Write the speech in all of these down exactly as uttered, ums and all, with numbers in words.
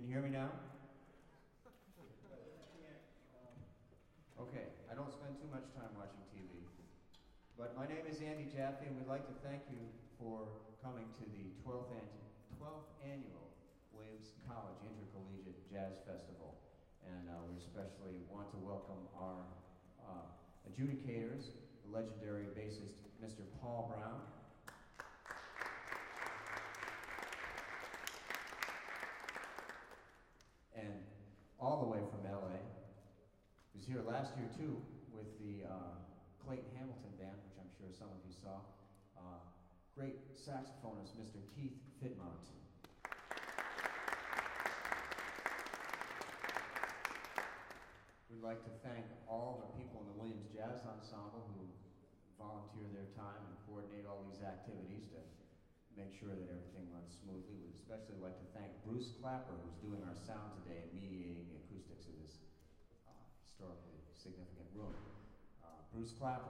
you hear me now? Okay, I don't spend too much time watching T V. But my name is Andy Jaffe, and we'd like to thank you for coming to the twelfth, an twelfth Annual Williams College Intercollegiate Jazz Festival. And uh, we especially want to welcome our uh, adjudicators, the legendary bassist, Mister Paul Brown. And all the way from L A. He was here last year too with the uh, Clayton Hamilton Band, which I'm sure some of you saw. Uh, great saxophonist, Mister Keith Fitmont. We'd like to thank all the people in the Williams Jazz Ensemble who volunteer their time and coordinate all these activities to make sure that everything runs smoothly. We'd especially like to thank Bruce Clapper, who's doing our sound today and mediating the acoustics of this uh, historically significant room. Uh, Bruce Clapper.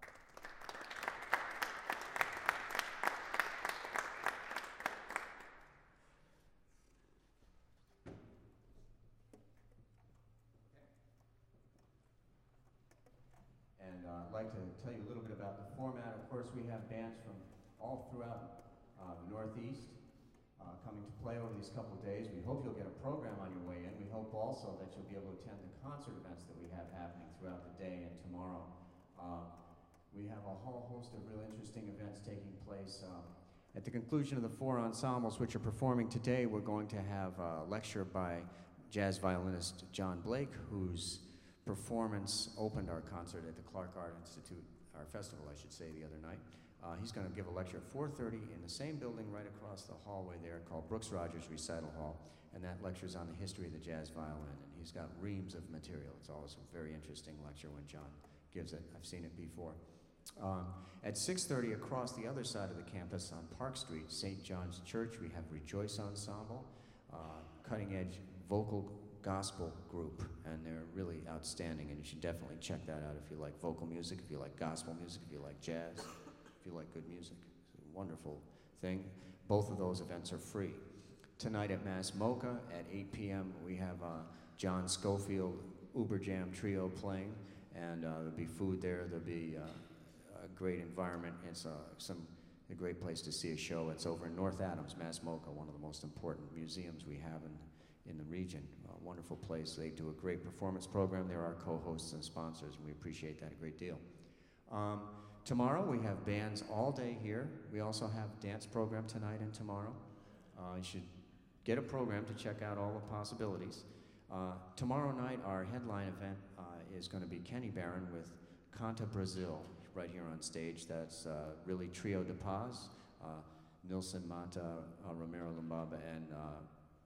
And uh, I'd like to tell you a little bit about the format. Of course, we have bands from all throughout uh, the Northeast uh, coming to play over these couple of days. We hope you'll get a program on your way in. We hope also that you'll be able to attend the concert events that we have happening throughout the day and tomorrow. Uh, we have a whole host of real interesting events taking place. Uh, at the conclusion of the four ensembles which are performing today, we're going to have a lecture by jazz violinist John Blake, whose performance opened our concert at the Clark Art Institute, our festival, I should say, the other night. Uh, he's going to give a lecture at four thirty in the same building right across the hallway there called Brooks Rogers Recital Hall, and that lecture is on the history of the jazz violin, and he's got reams of material. It's always a very interesting lecture when John gives it. I've seen it before. Um, at six thirty across the other side of the campus on Park Street, Saint John's Church, we have Rejoice Ensemble, uh, cutting-edge vocal gospel group, and they're really outstanding, and you should definitely check that out if you like vocal music, if you like gospel music, if you like jazz, if you like good music. It's a wonderful thing. Both of those events are free. Tonight at Mass Mocha at eight p m we have uh, John Schofield Uber Jam Trio playing, and uh, there'll be food there, there'll be uh, a great environment. It's uh, some a great place to see a show. It's over in North Adams, Mass Mocha, one of the most important museums we have in in the region. A wonderful place. They do a great performance program. They're our co-hosts and sponsors, and we appreciate that a great deal. Um, tomorrow we have bands all day here. We also have dance program tonight and tomorrow. Uh, you should get a program to check out all the possibilities. Uh, tomorrow night our headline event uh, is going to be Kenny Barron with Canta Brazil right here on stage. That's uh, really Trio de Paz, uh, Nilson Mata, uh, Romero Lumbaba, and uh,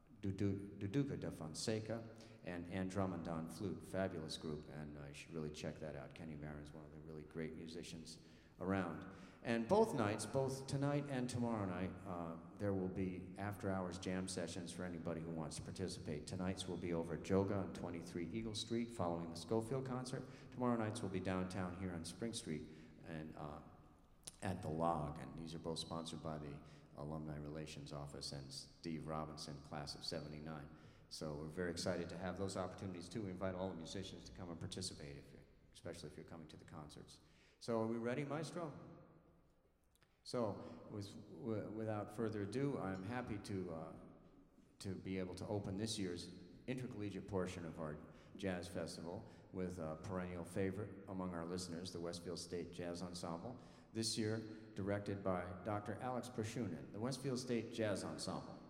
Duduca da Fonseca, and Ann Drummond on flute. Fabulous group, and uh, you should really check that out. Kenny Barron is one of the really great musicians around. And both nights, both tonight and tomorrow night, uh, there will be after-hours jam sessions for anybody who wants to participate. Tonight's will be over at Joga on twenty-three Eagle Street following the Schofield concert. Tomorrow night's will be downtown here on Spring Street and uh, at The Log, and these are both sponsored by the Alumni Relations Office and Steve Robinson, class of seventy-nine. So we're very excited to have those opportunities too. We invite all the musicians to come and participate, if you're, especially if you're coming to the concerts. So are we ready, Maestro? So with, without further ado, I'm happy to, uh, to be able to open this year's intercollegiate portion of our Jazz Festival with a perennial favorite among our listeners, the Westfield State Jazz Ensemble. This year, directed by Doctor Alex Pershunin, the Westfield State Jazz Ensemble.